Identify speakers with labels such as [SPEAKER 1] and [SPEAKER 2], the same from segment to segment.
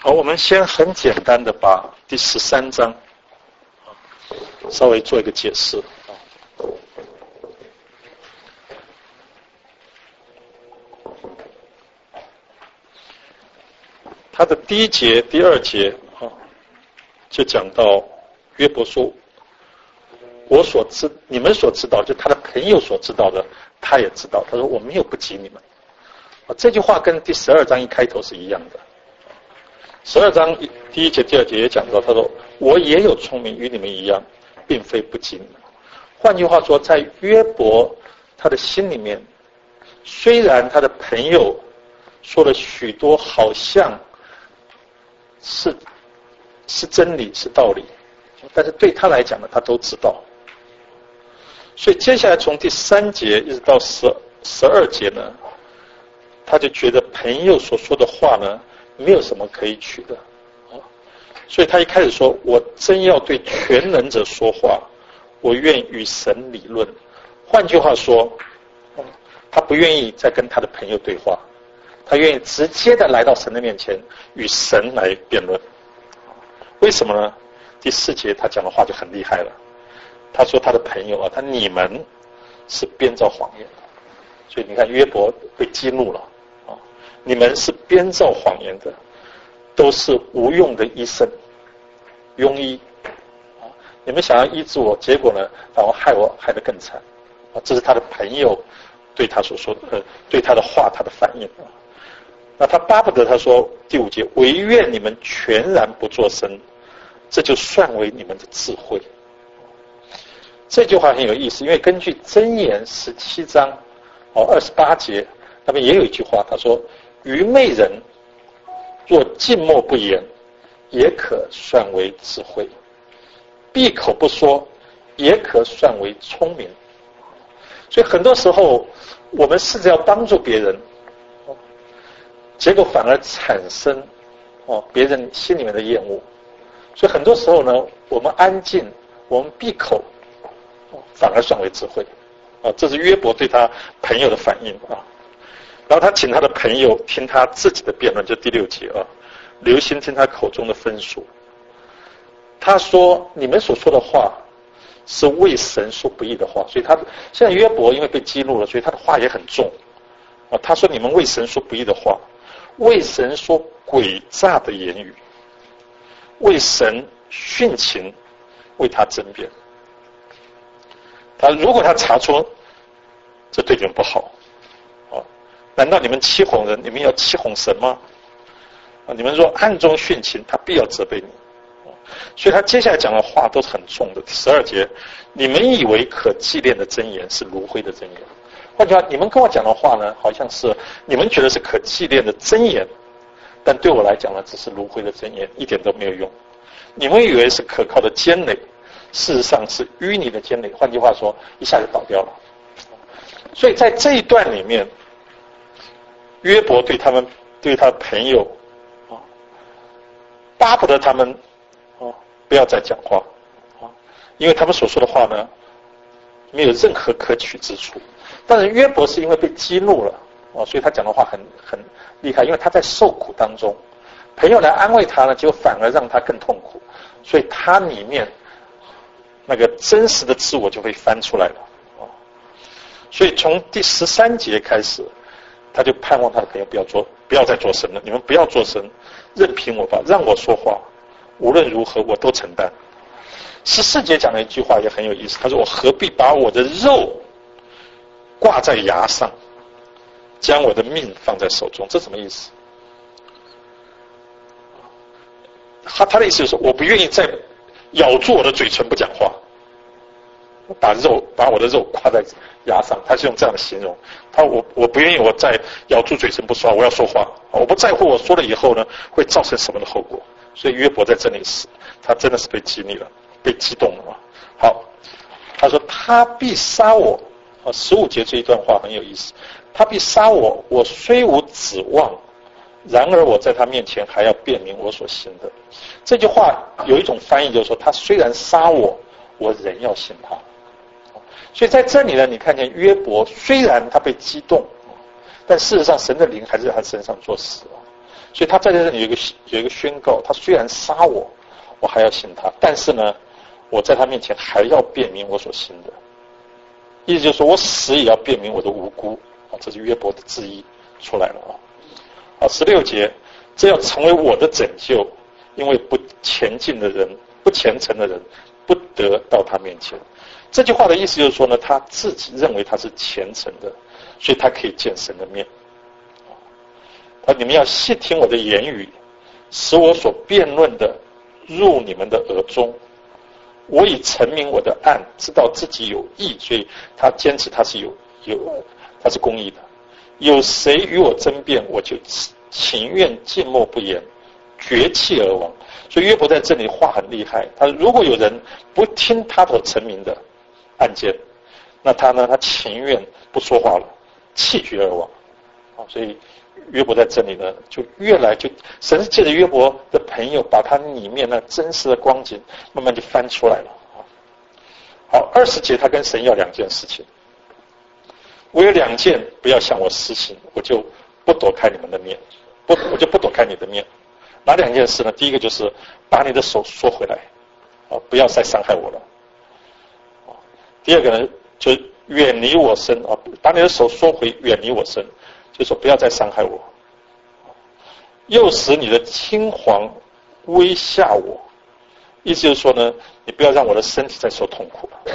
[SPEAKER 1] 好，我们先很简单的把第13章稍微做一个解释。他的第1节、第2节就讲到约伯说，你们所知道，就他的朋友所知道的，他也知道。他说我没有不及你们。这句话跟第12章一开头是一样的。12章第1节、第2节也讲到，他说我也有聪明，与你们一样，并非不及你们。换句话说，在约伯他的心里面，虽然他的朋友说了许多好像是真理是道理，但是对他来讲呢，他都知道。所以接下来从第3节一直到12节呢，他就觉得朋友所说的话呢，没有什么可以取的。所以他一开始说，我真要对全能者说话，我愿与神理论。换句话说，他不愿意再跟他的朋友对话，他愿意直接的来到神的面前，与神来辩论。为什么呢？第4节他讲的话就很厉害了。他说他的朋友你们是编造谎言的。所以你看约伯被激怒了。你们是编造谎言的，都是无用的医生，庸医。你们想要医治我，结果呢，反而害我害得更惨。这是他的朋友对他所说的，对他的话，他的反应。那他巴不得他说第5节，唯愿你们全然不作声，这就算为你们的智慧。这句话很有意思，因为根据箴言17章28节那边也有一句话，他说愚昧人若静默不言，也可算为智慧；闭口不说，也可算为聪明。所以很多时候我们试着要帮助别人，结果反而产生别人心里面的厌恶。所以很多时候呢，我们安静，我们闭口，反而算为智慧。这是约伯对他朋友的反应。然后他请他的朋友听他自己的辩论，就第6节留心听他口中的分数。他说你们所说的话是为神说不义的话。所以他现在约伯因为被激怒了，所以他的话也很重。他说你们为神说不义的话，为神说诡诈的言语，为神殉情，为他争辩。如果他查出这对你们不好，难道你们欺哄人，你们要欺哄神吗？你们若暗中殉情，他必要责备你。所以他接下来讲的话都是很重的。第12节，你们以为可纪念的箴言是炉灰的箴言。换句话，你们跟我讲的话呢，好像是你们觉得是可纪念的箴言，但对我来讲呢，只是炉灰的箴言，一点都没有用。你们以为是可靠的坚垒，事实上是淤泥的坚垒。换句话说，一下就倒掉了。所以在这一段里面，约伯对他的朋友巴不得他们不要再讲话，因为他们所说的话呢，没有任何可取之处。但是约伯是因为被激怒了所以他讲的话很厉害，因为他在受苦当中，朋友来安慰他呢，结果反而让他更痛苦，所以他里面那个真实的自我就被翻出来了。所以从第13节开始，他就盼望他的朋友不要再作声了，你们不要作声，任凭我吧，让我说话，无论如何我都承担。14节讲了一句话也很有意思，他说我何必把我的肉挂在牙上，将我的命放在手中。这什么意思？他的意思就是我不愿意再咬住我的嘴唇不讲话，把我的肉挂在牙上，他是用这样的形容。我不愿意我再咬住嘴唇不说话，我要说话，我不在乎我说了以后呢会造成什么的后果。所以约伯在这里他真的是被激励了，被激动了。好，他说他必杀我。15节这一段话很有意思，他必杀我，我虽无指望，然而我在他面前还要辨明我所行的。这句话有一种翻译就是说，他虽然杀我，我仍要信他。所以在这里呢，你看见约伯虽然他被激动，但事实上神的灵还是在他身上做事。 所以他在这里有一个宣告，他虽然杀我，我还要信他，但是呢，我在他面前还要辩明我所信的。意思就是说我死也要辩明我的无辜啊，这是约伯的质疑出来了啊。好，16节，这要成为我的拯救，因为不虔诚的人不得到他面前。这句话的意思就是说呢，他自己认为他是虔诚的，所以他可以见神的面。你们要细听我的言语，使我所辩论的入你们的耳中。我已陈明我的案，知道自己有义，所以他坚持他是他是公义的。有谁与我争辩，我就情愿静默不言，绝气而亡。所以约伯在这里话很厉害，他如果有人不听他所陈明的案件，那他情愿不说话了，气绝而亡。所以约伯在这里呢，就神是借着约伯的朋友，把他里面那真实的光景慢慢就翻出来了。好，20节他跟神要2件事情，我有2件，不要向我施行，我就不躲开你们的面，我就不躲开你的面。哪2件事呢？第一个就是把你的手缩回来，不要再伤害我了。第二个呢，就远离我身，把你的手缩回，远离我身。就说不要再伤害我，又使你的青黄威吓我，意思就是说呢，你不要让我的身体再受痛苦了。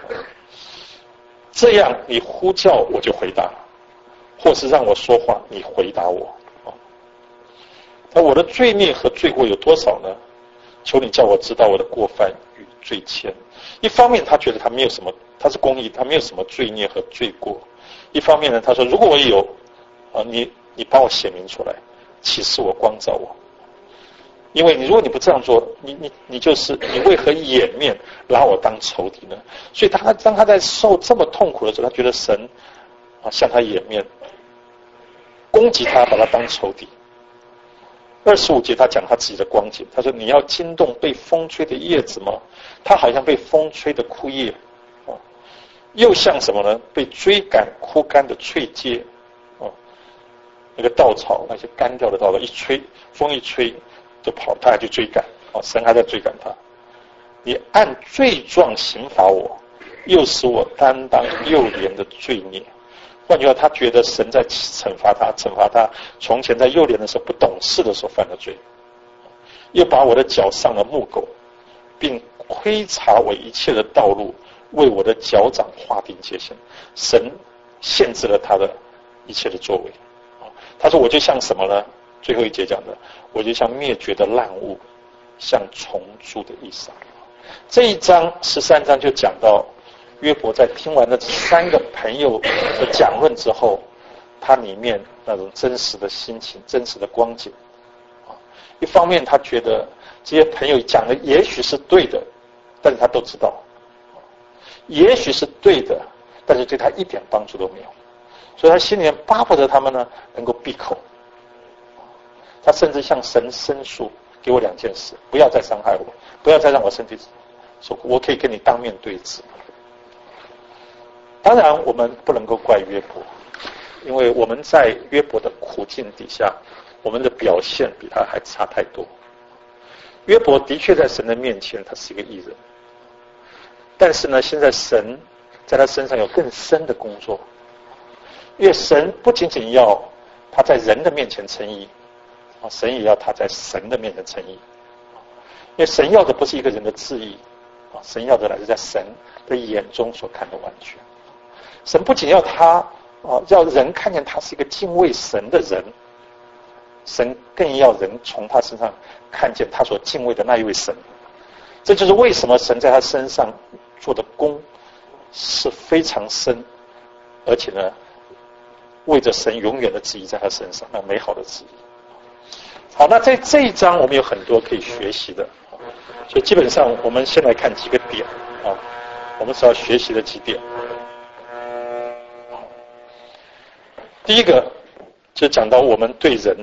[SPEAKER 1] 这样你呼叫我就回答，或是让我说话你回答我。那我的罪孽和罪过有多少呢？求你叫我知道我的过犯与罪愆。一方面他觉得他没有什么，他是公义，他没有什么罪孽和罪过。一方面呢，他说如果我有你帮我写明出来，启示我，光照我。因为如果你不这样做，你为何掩面拿我当仇敌呢？所以当他在受这么痛苦的时候，他觉得神向他掩面，攻击他，把他当仇敌。25节他讲他自己的光景，他说你要惊动被风吹的叶子吗？他好像被风吹的枯叶，又像什么呢？被追赶枯干的翠芥。那个稻草，那些干掉的稻草一吹，风一吹就跑，他还去追赶，神还在追赶他。你按罪状刑罚我，又使我担当幼年的罪孽。换句话，他觉得神在惩罚他从前在幼年的时候不懂事的时候犯的罪，又把我的脚上了木狗，并窥察我一切的道路，为我的脚掌划定界限。神限制了他的一切的作为。他说我就像什么呢？最后一节讲的，我就像灭绝的烂物，像虫蛀的衣裳。这一章13章就讲到约伯在听完了这3个朋友的讲论之后，他里面那种真实的心情，真实的光景。一方面他觉得这些朋友讲的也许是对的，但是他都知道，也许是对的，但是对他一点帮助都没有。所以他心里面巴不得他们呢能够闭口。他甚至向神申诉，给我2件事，不要再伤害我，不要再让我身体受苦，我可以跟你当面对质。当然我们不能够怪约伯，因为我们在约伯的苦境底下，我们的表现比他还差太多。约伯的确在神的面前他是一个义人，但是呢现在神在他身上有更深的工作。因为神不仅仅要他在人的面前称义，神也要他在神的面前称义。因为神要的不是一个人的自义，神要的乃是在神的眼中所看的完全。神不仅要他要人看见他是一个敬畏神的人，神更要人从他身上看见他所敬畏的那一位神。这就是为什么神在他身上做的功是非常深，而且呢为着神永远的旨意在他身上，那美好的旨意。好，那在这一章我们有很多可以学习的，所以基本上我们先来看几个点我们所要学习的几点。第一个就讲到我们对人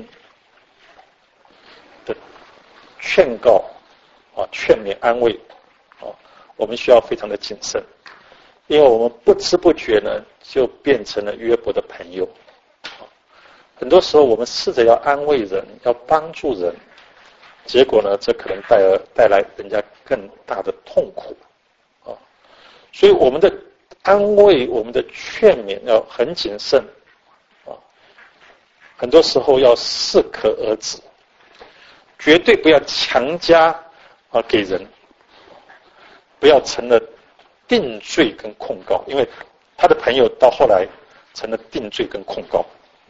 [SPEAKER 1] 的劝告劝勉安慰我们需要非常的谨慎，因为我们不知不觉呢就变成了约伯的朋友。 很多时候我们试着要安慰人，要帮助人，结果呢，这可能带来人家更大的痛苦啊。所以我们的安慰、我们的劝勉要很谨慎啊，很多时候要适可而止，绝对不要强加给人，不要成了定罪跟控告，因为他的朋友到后来成了定罪跟控告。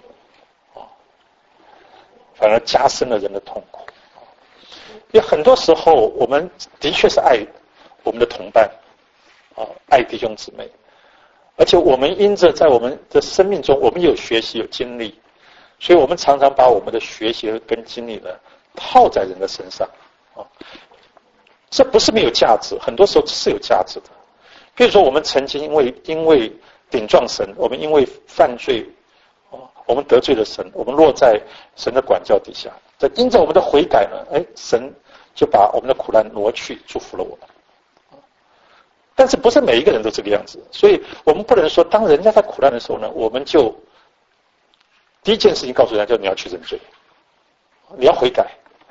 [SPEAKER 1] 反而加深了人的痛苦。因为很多时候我们的确是爱我们的同伴爱弟兄姊妹，而且我们因着在我们的生命中我们有学习有经历，所以我们常常把我们的学习跟经历呢套在人的身上这不是没有价值，很多时候是有价值的。比如说我们曾经因为顶撞神，我们因为犯罪我们得罪了神，我们落在神的管教底下，在因着我们的悔改呢，神就把我们的苦难挪去，祝福了我们。但是不是每一个人都这个样子，所以我们不能说当人家在苦难的时候呢，我们就第一件事情告诉人家，就你要去认罪，你要悔改。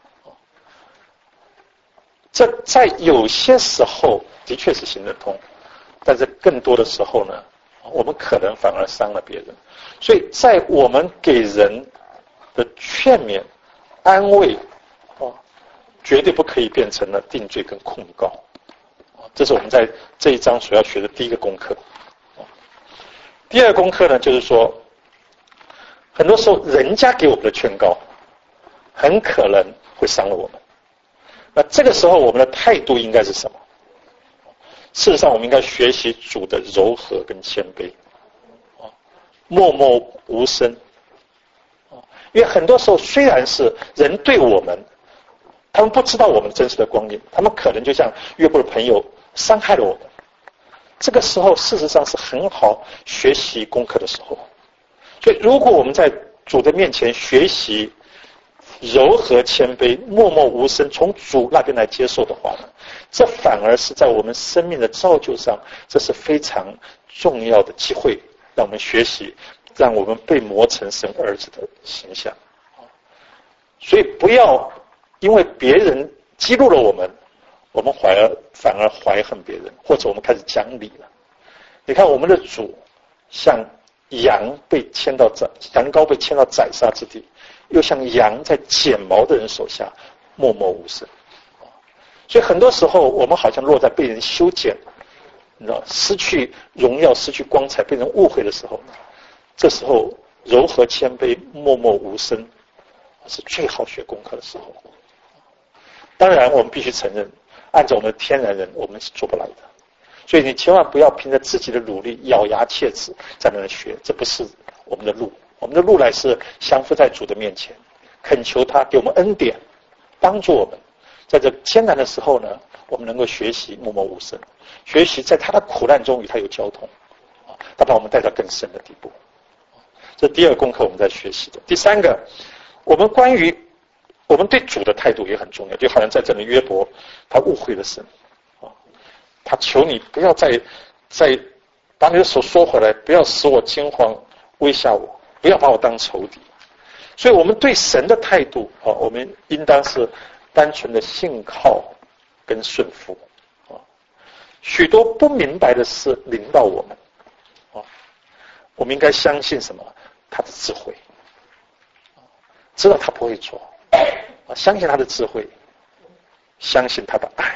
[SPEAKER 1] 这在有些时候的确是行得通，但是更多的时候呢，我们可能反而伤了别人。所以在我们给人的劝勉、安慰绝对不可以变成了定罪跟控告。这是我们在这一章所要学的第一个功课。第二个功课呢，就是说很多时候人家给我们的劝告很可能会伤了我们，那这个时候我们的态度应该是什么？事实上我们应该学习主的柔和跟谦卑，默默无声。因为很多时候虽然是人对我们，他们不知道我们真实的光景，他们可能就像约伯的朋友伤害了我们，这个时候事实上是很好学习功课的时候。所以如果我们在主的面前学习柔和谦卑、默默无声，从主那边来接受的话呢，这反而是在我们生命的造就上，这是非常重要的机会，让我们学习，让我们被磨成神儿子的形象。所以不要因为别人激怒了我们，我们反而怀恨别人，或者我们开始讲理了。你看我们的主像羊羔被牵到宰杀之地，又像羊在剪毛的人手下默默无声。所以很多时候我们好像落在被人修剪，你知道，失去荣耀、失去光彩、被人误会的时候呢，这时候柔和谦卑、默默无声是最好学功课的时候。当然我们必须承认，按照我们的天然人我们是做不来的，所以你千万不要凭着自己的努力咬牙切齿在那学，这不是我们的路。我们的路来是降服在主的面前，恳求他给我们恩典，帮助我们在这艰难的时候呢，我们能够学习默默无声，学习在他的苦难中与他有交通，他把我们带到更深的地步。这第二个功课我们在学习的。第三个，我们对主的态度也很重要，就好像在这里约伯他误会了神，他求你不要再把你的手缩回来，不要使我惊慌，威吓我，不要把我当仇敌。所以我们对神的态度我们应当是单纯的信靠跟顺服。许多不明白的事临到我们，我们应该相信什么？他的智慧，知道他不会错，相信他的智慧，相信他的爱，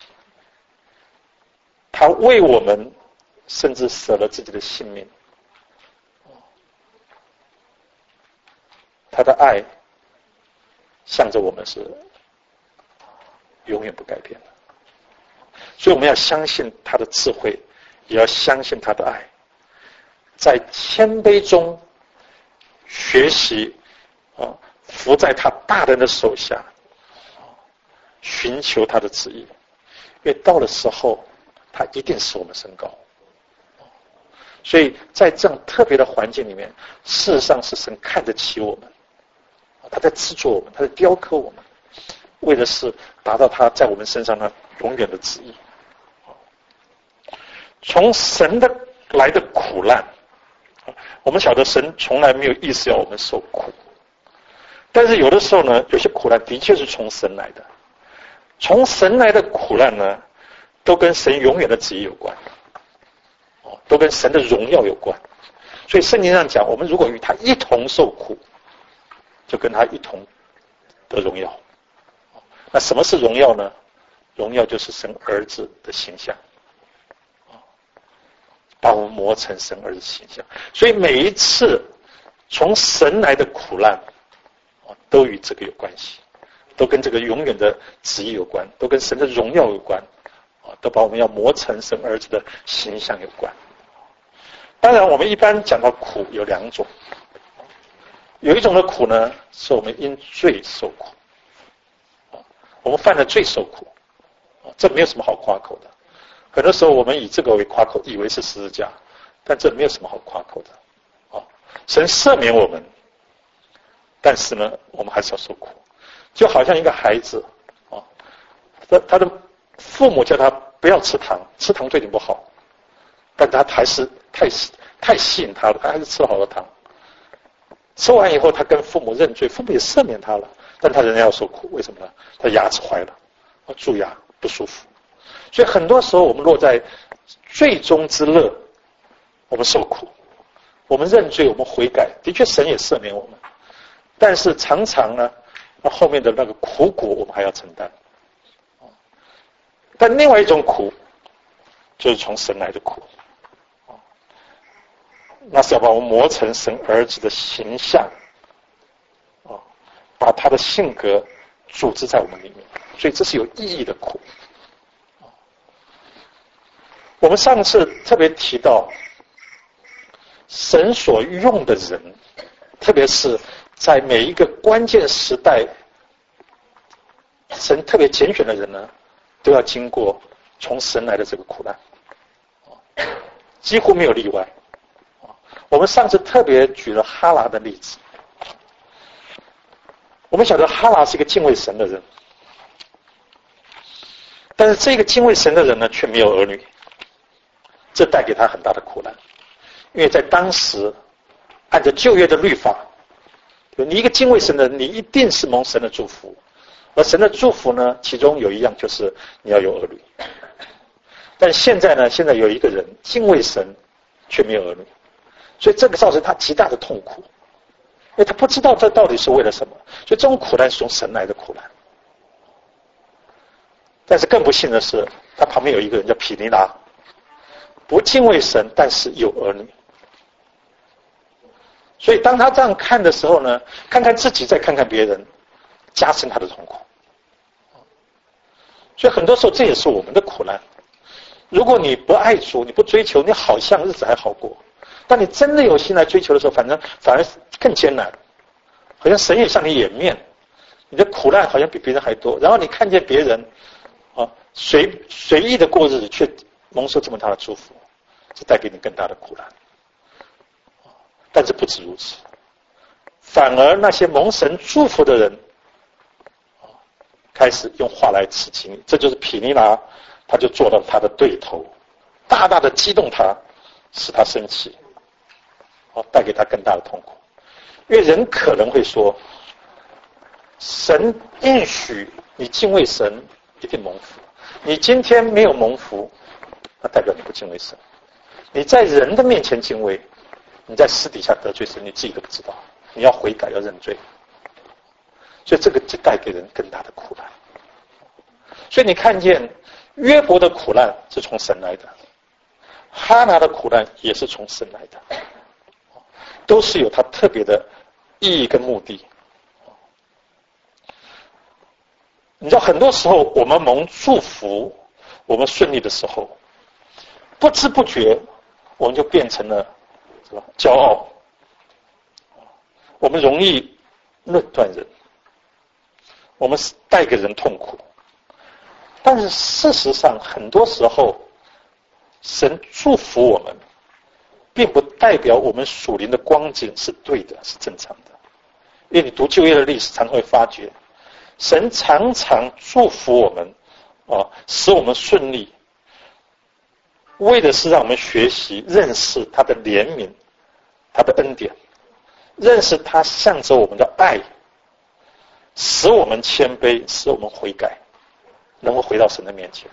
[SPEAKER 1] 他为我们甚至舍了自己的性命，他的爱向着我们是永远不改变的。所以我们要相信他的智慧，也要相信他的爱，在谦卑中学习伏在他大人的手下，寻求他的旨意，因为到了时候他一定使我们升高。所以在这样特别的环境里面，事实上是神看得起我们，他在制作我们，他在雕刻我们，为的是达到他在我们身上那永远的旨意。从神的来的苦难我们晓得神从来没有意思要我们受苦，但是有的时候呢，有些苦难的确是从神来的。从神来的苦难呢，都跟神永远的旨意有关，都跟神的荣耀有关。所以圣经上讲，我们如果与他一同受苦，就跟他一同得荣耀。那什么是荣耀呢？荣耀就是神儿子的形象，把我们磨成神儿子形象。所以每一次从神来的苦难，都与这个有关系，都跟这个永远的旨意有关，都跟神的荣耀有关，都把我们要磨成神儿子的形象有关。当然我们一般讲到苦有两种，有一种的苦呢，是我们因罪受苦，我们犯了罪受苦，这没有什么好夸口的。很多时候我们以这个为夸口，以为是十字架，但这没有什么好夸口的。神赦免我们，但是呢，我们还是要受苦。就好像一个孩子，他的父母叫他不要吃糖，吃糖对你不好，但他还是太吸引他了，他还是吃了好多糖。吃完以后，他跟父母认罪，父母也赦免他了，但他仍然要受苦。为什么呢？他牙齿坏了，蛀牙不舒服。所以很多时候我们落在罪中之乐，我们受苦，我们认罪，我们悔改，的确神也赦免我们，但是常常呢，后面的那个苦果我们还要承担。但另外一种苦，就是从神来的苦，那是要把我们磨成神儿子的形象，把他的性格组织在我们里面，所以这是有意义的苦。我们上次特别提到，神所用的人，特别是在每一个关键时代，神特别拣选的人呢，都要经过从神来的这个苦难，几乎没有例外。我们上次特别举了哈拿的例子，我们晓得哈拿是一个敬畏神的人，但是这个敬畏神的人呢，却没有儿女，这带给他很大的苦难。因为在当时按照旧约的律法，你一个敬畏神的人，你一定是蒙神的祝福，而神的祝福呢，其中有一样就是你要有儿女。但现在呢，现在有一个人敬畏神却没有儿女，所以这个造成他极大的痛苦，因为他不知道这到底是为了什么。所以这种苦难是从神来的苦难。但是更不幸的是，他旁边有一个人叫毗尼拉，不敬畏神，但是有儿女。所以当他这样看的时候呢，看看自己再看看别人，加深他的痛苦。所以很多时候这也是我们的苦难。如果你不爱主，你不追求，你好像日子还好过，当你真的有心来追求的时候，反而更艰难，好像神也向你掩面，你的苦难好像比别人还多。然后你看见别人随意的过日子，却蒙受这么大的祝福，这带给你更大的苦难。但是不止如此，反而那些蒙神祝福的人，开始用话来刺激你。这就是毗尼拉，他就做到他的对头，大大的激动他，使他生气，带给他更大的痛苦。因为人可能会说，神应许你敬畏神一定蒙福，你今天没有蒙福，那代表你不敬畏神。你在人的面前敬畏，你在私底下得罪神，你自己都不知道。你要悔改，要认罪，所以这个就带给人更大的苦难。所以你看见约伯的苦难是从神来的，哈拿的苦难也是从神来的，都是有它特别的意义跟目的。你知道很多时候我们蒙祝福，我们顺利的时候，不知不觉我们就变成了是吧骄傲，我们容易论断人，我们带给人痛苦。但是事实上很多时候神祝福我们，并不代表我们属灵的光景是对的，是正常的。因为你读旧约的历史，常会发觉神常常祝福我们，使我们顺利，为的是让我们学习认识他的怜悯， 他的恩典，认识他向着我们的爱，使我们谦卑，使我们悔改，能够回到神的面前。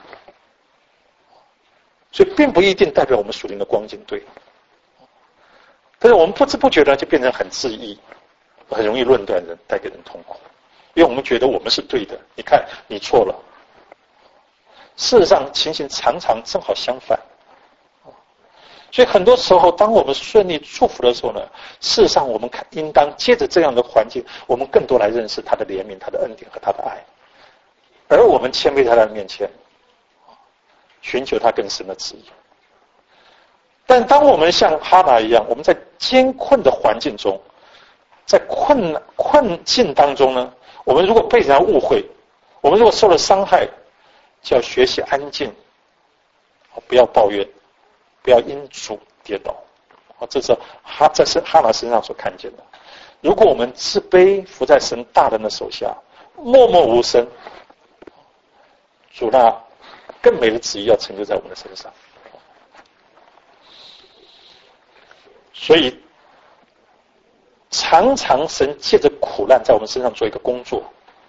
[SPEAKER 1] 所以并不一定代表我们属灵的光景对，但是我们不知不觉的就变成很自义，很容易论断人，带给人痛苦，因为我们觉得我们是对的，你看你错了。事实上情形常常正好相反。所以很多时候当我们顺利祝福的时候呢，事实上我们应当借着这样的环境，我们更多来认识他的怜悯，他的恩典和他的爱，而我们谦卑在他的面前，寻求他更深的旨意。但当我们像哈拿一样，我们在艰困的环境中，在困境当中呢，我们如果被人误会，我们如果受了伤害，就要学习安静，不要抱怨，不要因主跌倒。这是在哈拿身上所看见的。如果我们自卑，伏在神大人的手下，默默无声，主那更美的旨意要成就在我们的身上。所以常常神借着苦难在我们身上做一个工作，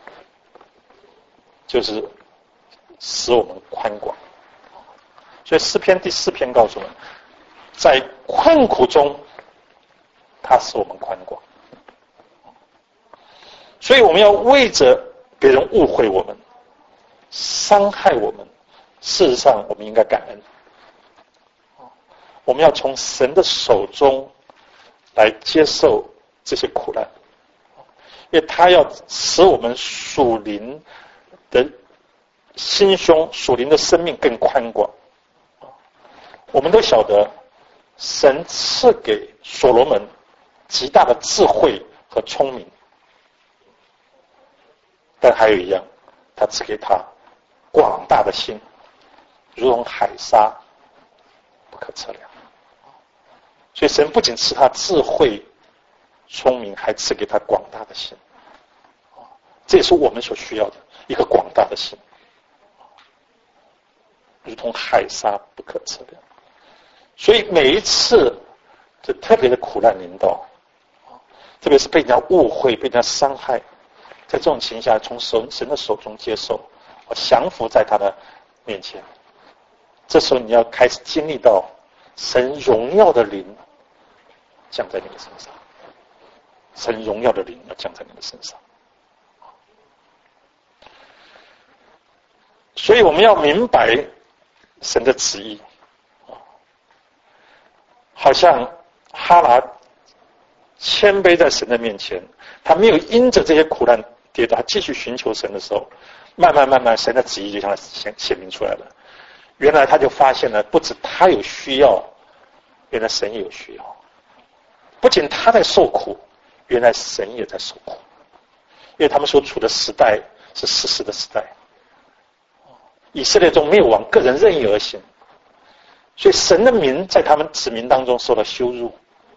[SPEAKER 1] 就是使我们宽广。所以诗篇第4篇告诉我们，在困苦中他使我们宽广。所以我们要为着别人误会我们，伤害我们，事实上我们应该感恩。我们要从神的手中来接受这些苦难，因为他要使我们属灵的心胸、属灵的生命更宽广。我们都晓得神赐给所罗门极大的智慧和聪明，但还有一样，他赐给他广大的心，如同海沙不可测量。所以神不仅赐他智慧聪明，还赐给他广大的心。这也是我们所需要的一个广大的心，如同海沙不可测量。所以每一次这特别的苦难临到，特别是被人家误会，被人家伤害，在这种情况下从神的手中接受，降服在他的面前，这时候你要开始经历到神荣耀的灵降在你的身上，神荣耀的灵要降在你的身上。所以我们要明白神的旨意，好像哈拿谦卑在神的面前，他没有因着这些苦难跌倒，他继续寻求神的时候，慢慢神的旨意就向他显明出来了。原来他就发现了，不止他有需要，原来神也有需要。不仅他在受苦，原来神也在受苦，因为他们所处的时代是士师的时代，以色列中没有王，个人任意而行，所以神的名在他们子民当中受到羞辱。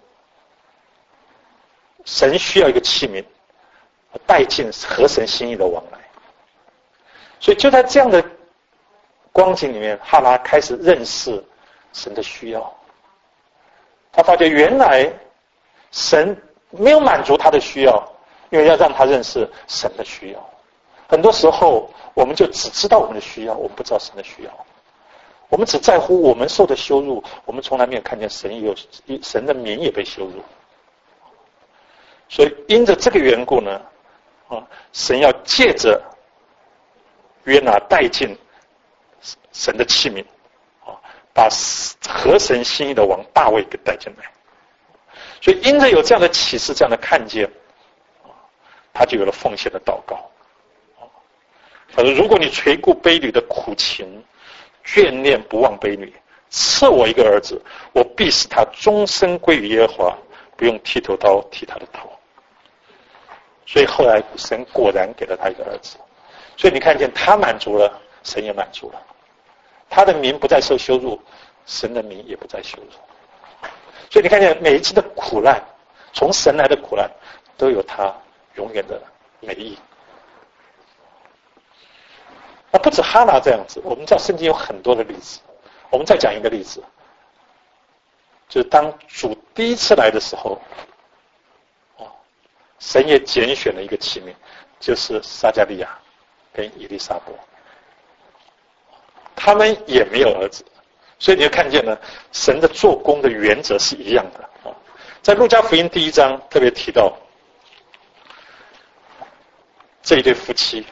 [SPEAKER 1] 神需要一个器皿，带进合神心意的往来。所以就在这样的光景里面，哈拿开始认识神的需要。他发觉原来神没有满足他的需要，因为要让他认识神的需要。很多时候我们就只知道我们的需要，我们不知道神的需要。我们只在乎我们受的羞辱，我们从来没有看见神的名也被羞辱。所以因着这个缘故呢，神要借着约拿带进神的器皿，把合神心意的王大卫给带进来。所以因着有这样的启示，这样的看见，他就有了奉献的祷告。他说，如果你垂顾婢女的苦情，眷恋不忘婢女，赐我一个儿子，我必使他终身归于耶和华，不用剃头刀剃他的头。所以后来神果然给了他一个儿子。所以你看见他满足了，神也满足了，他的名不再受羞辱，神的名也不再羞辱。所以你看见每一次的苦难，从神来的苦难都有他永远的美意。那不止哈拿这样子，我们知道圣经有很多的例子。我们再讲一个例子， 就是当主第一次来的时候，神也拣选了一个器皿，就是撒迦利亚跟以利撒伯，他们也没有儿子，所以你就看见呢，神的做工的原则是一样的啊。在路加福音第1章特别提到这一对夫妻，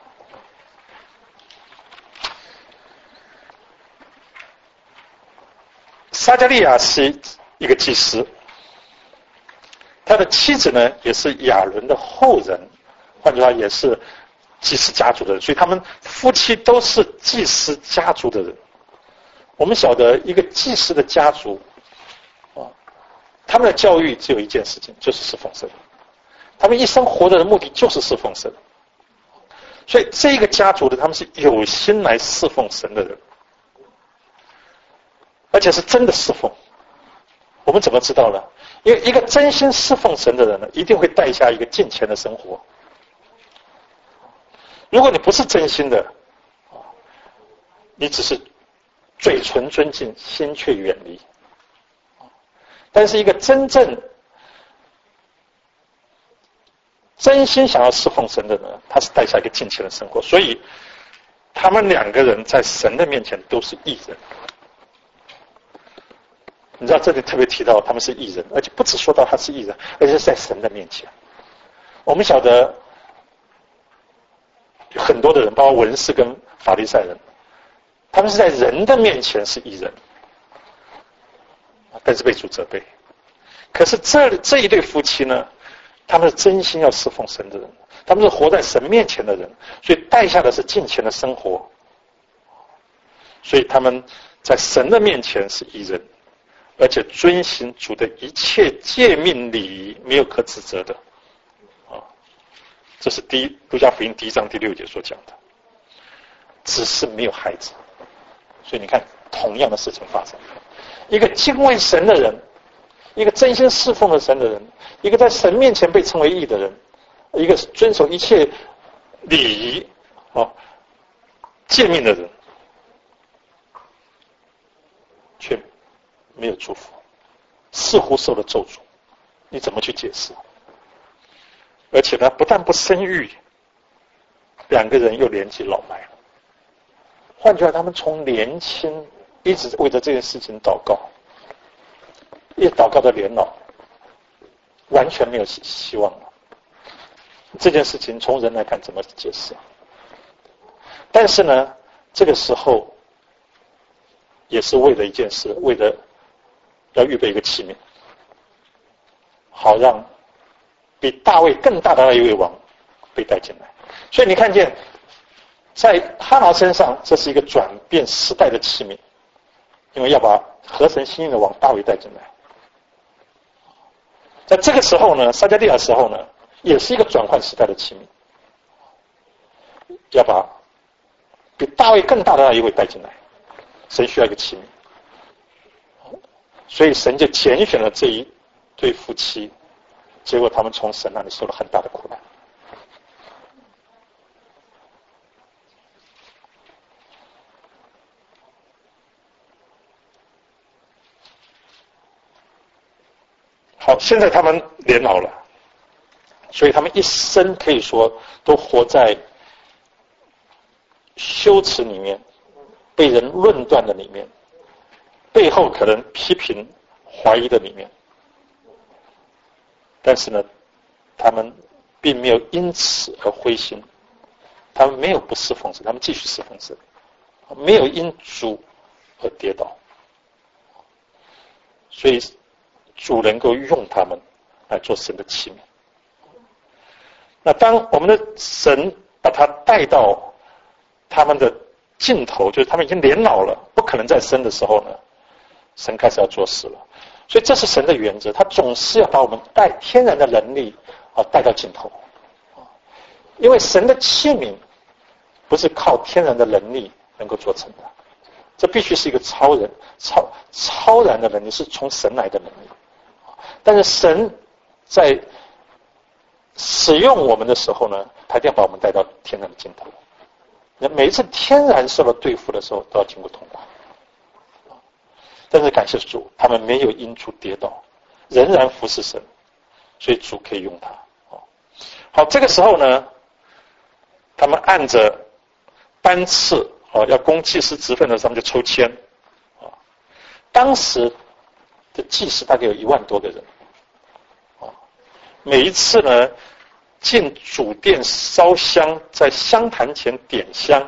[SPEAKER 1] 撒迦利亚是一个祭司，他的妻子呢也是亚伦的后人，换句话也是祭司家族的人，所以他们夫妻都是祭司家族的人。我们晓得一个祭司的家族他们的教育只有一件事情，就是侍奉神。他们一生活着的目的就是侍奉神，所以这个家族的他们是有心来侍奉神的人，而且是真的侍奉。我们怎么知道呢？因为一个真心侍奉神的人呢，一定会带下一个敬虔的生活。如果你不是真心的，你只是嘴唇尊敬，心却远离。但是一个真心想要侍奉神的人，他是带下一个敬虔的生活，所以他们两个人在神的面前都是义人。你知道这里特别提到他们是义人，而且不只说到他是义人，而且是在神的面前。我们晓得有很多的人，包括文士跟法利赛人，他们是在人的面前是义人，但是被主责备。可是这一对夫妻呢，他们是真心要侍奉神的人，他们是活在神面前的人，所以带下的是敬虔的生活，所以他们在神的面前是义人，而且遵行主的一切诫命礼仪，没有可指责的。这是路加福音1章第6节所讲的。只是没有孩子，所以你看同样的事情发生。一个敬畏神的人，一个真心侍奉了神的人，一个在神面前被称为义的人，一个遵守一切礼仪诫命的人，却没有祝福，似乎受了咒诅。你怎么去解释？而且呢，不但不生育，两个人又年纪老迈了。换句话，他们从年轻一直为着这件事情祷告，一祷告到年老，完全没有希望了。这件事情从人来看怎么解释？但是呢，这个时候也是为了一件事，为了要预备一个器皿，好让比大卫更大的那一位王被带进来。所以你看见在哈拿身上，这是一个转变时代的器皿，因为要把合神心意的王大卫带进来。在这个时候呢，撒迦利亚时候呢，也是一个转换时代的器皿，要把比大卫更大的那一位带进来。神需要一个器皿，所以神就拣选了这一对夫妻，结果他们从神那里受了很大的苦难。好，现在他们年老了，所以他们一生可以说都活在羞耻里面，被人论断的里面，背后可能批评怀疑的里面。但是呢，他们并没有因此而灰心，他们没有不侍奉神，他们继续侍奉神，没有因主而跌倒，所以主能够用他们来做神的器皿。那当我们的神把他带到他们的尽头，就是他们已经年老了，不可能再生的时候呢，神开始要做事了。所以这是神的原则，他总是要把我们带天然的能力带到尽头。因为神的器皿不是靠天然的能力能够做成的，这必须是一个超然的能力，是从神来的能力。但是神在使用我们的时候呢，他一定要把我们带到天然的尽头。每一次天然受到对付的时候，都要经过痛苦。 但是感谢主，他们没有因主跌倒，仍然服侍神，所以主可以用他。好，这个时候呢，他们按着班次要供祭司职分的时候，他们就抽签。当时的祭司大概有1万多个人。每一次呢，进主殿烧香，在香坛前点香，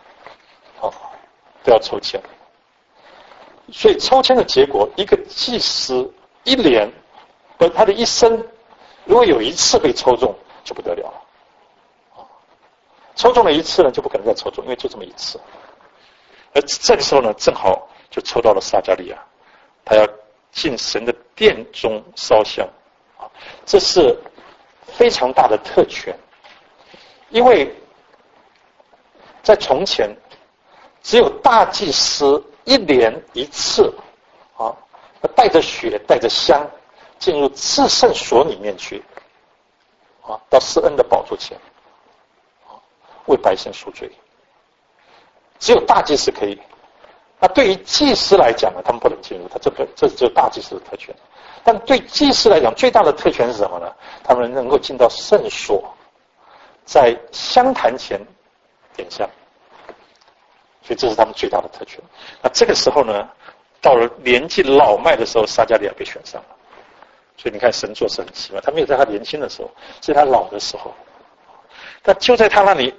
[SPEAKER 1] 都要抽签。所以抽签的结果，一个祭司一年，他的一生，如果有一次被抽中，就不得了了。抽中了一次呢，就不可能再抽中，因为就这么一次。而这个时候呢，正好就抽到了撒迦利亚，他要进神的殿中烧香。这是非常大的特权，因为在从前只有大祭司一年一次带着血带着香进入至圣所里面去到施恩的宝座前为百姓赎罪，只有大祭司可以。那对于祭司来讲呢，他们不能进入，这只有大祭司的特权。但对祭司来讲，最大的特权是什么呢？他们能够进到圣所，在香坛前点香，所以这是他们最大的特权。那这个时候呢，到了年纪老迈的时候，撒迦利亚被选上了。所以你看，神做事很奇怪，他没有在他年轻的时候，是他老的时候。但就在他那里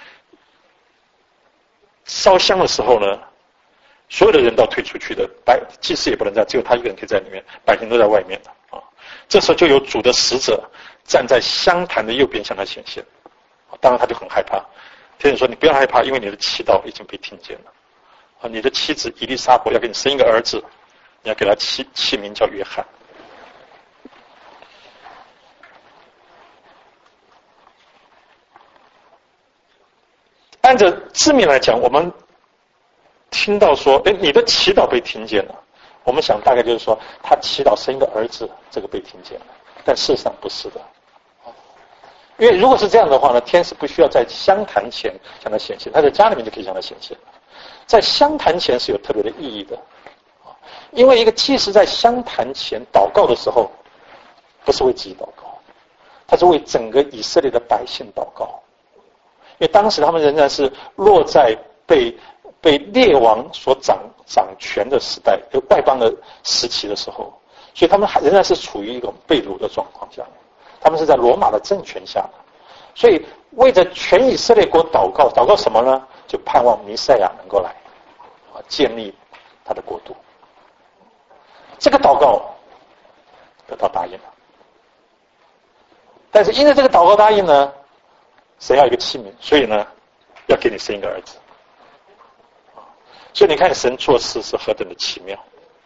[SPEAKER 1] 烧香的时候呢，所有的人都退出去的，祭司也不能在，只有他一个人可以在里面，百姓都在外面的这时候就有主的使者站在香坛的右边向他显现。当然他就很害怕。天使说：“你不要害怕，因为你的祈祷已经被听见了。你的妻子以利沙伯要给你生一个儿子，你要给他起名叫约翰。”按照字面来讲，我们听到说，你的祈祷被听见了，我们想大概就是说，他祈祷生一个儿子，这个被听见了。但事实上不是的，因为如果是这样的话呢，天使不需要在香坛前向他显现，他在家里面就可以向他显现了。在香坛前是有特别的意义的，因为一个祭司在香坛前祷告的时候，不是为自己祷告，他是为整个以色列的百姓祷告。因为当时他们仍然是落在被列王所掌权的时代，外邦的时期的时候，所以他们仍然是处于一种被掳的状况下，他们是在罗马的政权下的，所以为着全以色列国祷告，祷告什么呢？就盼望弥赛亚能够来建立他的国度。这个祷告得到答应了，但是因为这个祷告答应呢，神要一个器皿，所以呢，要给你生一个儿子。所以你看，神做事是何等的奇妙。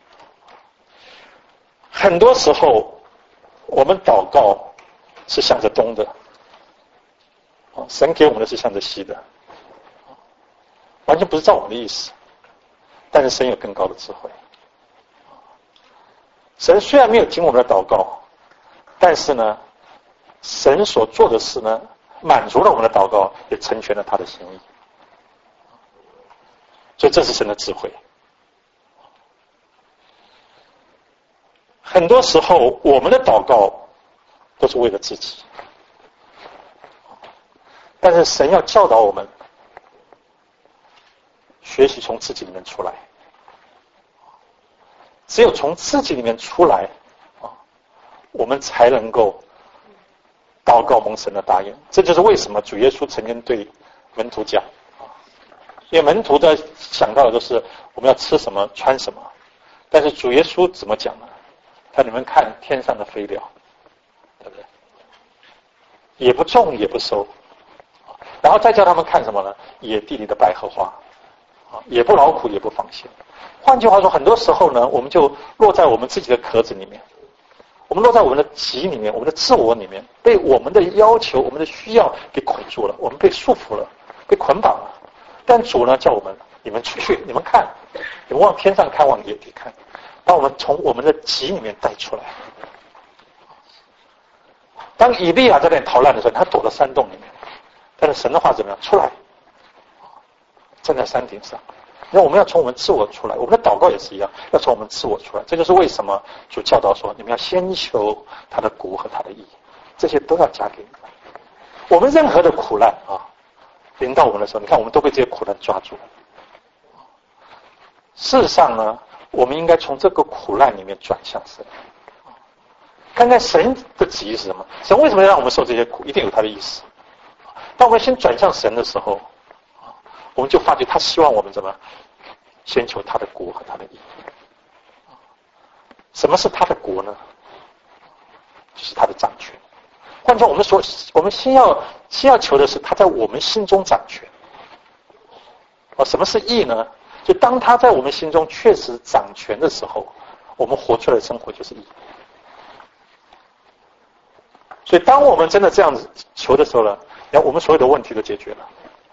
[SPEAKER 1] 很多时候，我们祷告是向着东的，神给我们的是向着西的，完全不是照我们的意思。但是神有更高的智慧。神虽然没有听我们的祷告，但是呢，神所做的事呢，满足了我们的祷告，也成全了他的心意。所以这是神的智慧。很多时候我们的祷告都是为了自己，但是神要教导我们学习从自己里面出来，只有从自己里面出来我们才能够祷告蒙神的答应。这就是为什么主耶稣曾经对门徒讲，因为门徒的想到的都是我们要吃什么穿什么，但是主耶稣怎么讲呢？他你们看天上的飞鸟，对不对？也不种也不收，然后再叫他们看什么呢？野地里的百合花，也不劳苦也不纺线。换句话说，很多时候呢，我们就落在我们自己的壳子里面，我们落在我们的己里面，我们的自我里面，被我们的要求、我们的需要给捆住了，我们被束缚了，被捆绑了。但主呢，叫我们，你们出去，你们看，你们往天上看，往野地看，把我们从我们的己里面带出来。当以利亚在那里逃难的时候，他躲到山洞里面，但是神的话怎么样？出来，站在山顶上， 那我们要从我们自我出来，我们的祷告也是一样，要从我们自我出来。这就是为什么主教导说，你们要先求他的国和他的义，这些都要加给你们。我们任何的苦难啊，临到我们的时候，你看我们都被这些苦难抓住。事实上呢，我们应该从这个苦难里面转向神，看看神的旨意是什么。神为什么要让我们受这些苦？一定有他的意思。当我们先转向神的时候，我们就发觉他希望我们怎么先求他的国和他的义。什么是他的国呢？就是他的掌权。换句话我们说，我们先要求的是他在我们心中掌权。什么是义呢？就当他在我们心中确实掌权的时候，我们活出来的生活就是义。所以当我们真的这样子求的时候呢，我们所有的问题都解决了。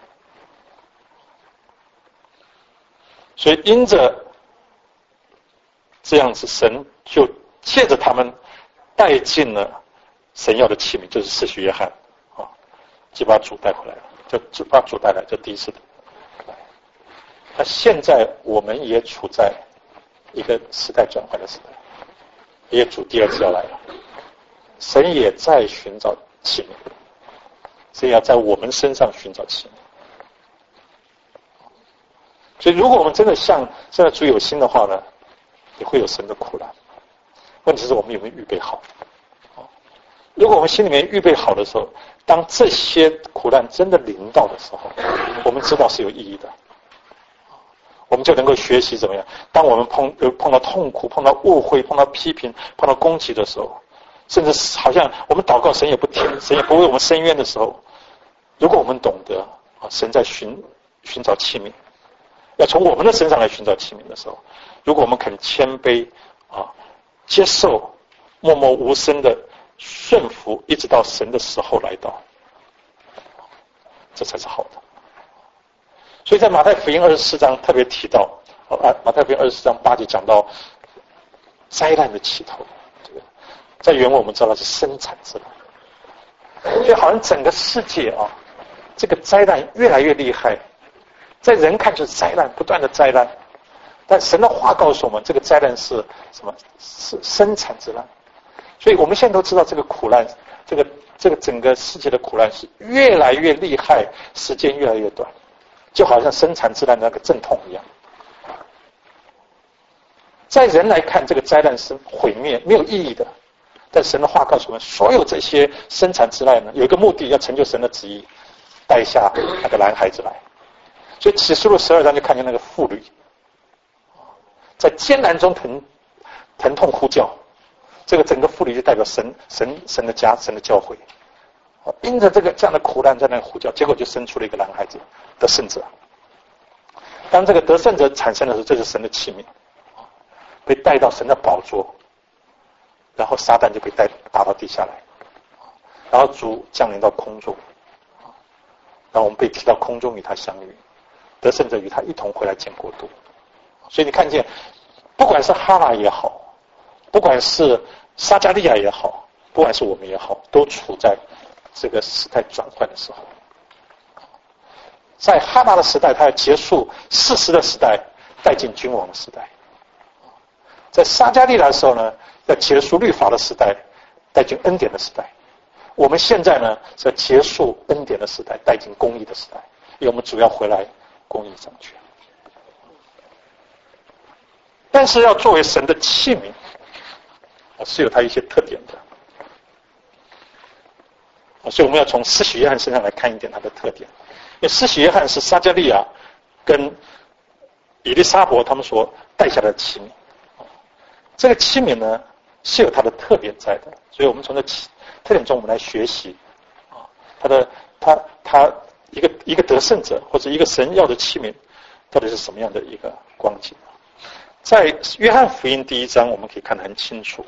[SPEAKER 1] 所以因着这样子，神就借着他们带进了神要的器皿，就是施洗约翰就把主带回来了，就把主带来，这第一次的。那现在我们也处在一个时代转换的时代，也主第二次要来了，神也在寻找器皿，所以要在我们身上寻找器皿。所以如果我们真的像现在主有心的话呢，也会有神的苦难。问题是我们有没有预备好？如果我们心里面预备好的时候，当这些苦难真的临到的时候，我们知道是有意义的，我们就能够学习怎么样。当我们碰到痛苦、碰到误会、碰到批评、碰到攻击的时候，甚至好像我们祷告神也不听，神也不为我们伸冤的时候，如果我们懂得神在寻找器皿，要从我们的身上来寻找器皿的时候，如果我们肯谦卑接受，默默无声的顺服，一直到神的时候来到，这才是好的。所以在马太福音24章特别提到，马太福音24章8节讲到灾难的起头，在原文我们知道是生产之难，所以好像整个世界这个灾难越来越厉害，在人看就是灾难，不断的灾难，但神的话告诉我们，这个灾难是什么？是生产之难。所以我们现在都知道，这个苦难，这个整个世界的苦难是越来越厉害，时间越来越短，就好像生产之难的那个阵痛一样。在人来看，这个灾难是毁灭，没有意义的。但神的话告诉我们，所有这些生产之难呢，有一个目的，要成就神的旨意，带下那个男孩子来。所以启示录12章就看见那个妇女在艰难中疼痛呼叫，这个整个妇女就代表神的家，神的教会。因着这样的苦难在那呼叫，结果就生出了一个男孩子，得胜者。当这个得胜者产生的时候，这是神的器皿，被带到神的宝座，然后撒旦就被打到地下来，然后主降临到空中，然后我们被提到空中与他相遇，得胜者与他一同回来建国度。所以你看见，不管是哈拿也好，不管是撒加利亚也好，不管是我们也好，都处在这个时代转换的时候。在哈拿的时代，他要结束士师的时代，带进君王的时代；在撒加利亚的时候呢，要结束律法的时代，带进恩典的时代。我们现在呢，是要结束恩典的时代，带进公义的时代，因为我们主要回来公义掌权。但是要作为神的器皿，是有它一些特点的。所以我们要从施洗约翰身上来看一点它的特点。因为施洗约翰是撒加利亚跟以利沙伯他们所带下的器皿。这个器皿呢，是有它的特点在的。所以我们从这特点中，我们来学习他一个得胜者或者一个神要的器皿，到底是什么样的一个光景。在约翰福音1章，我们可以看得很清楚。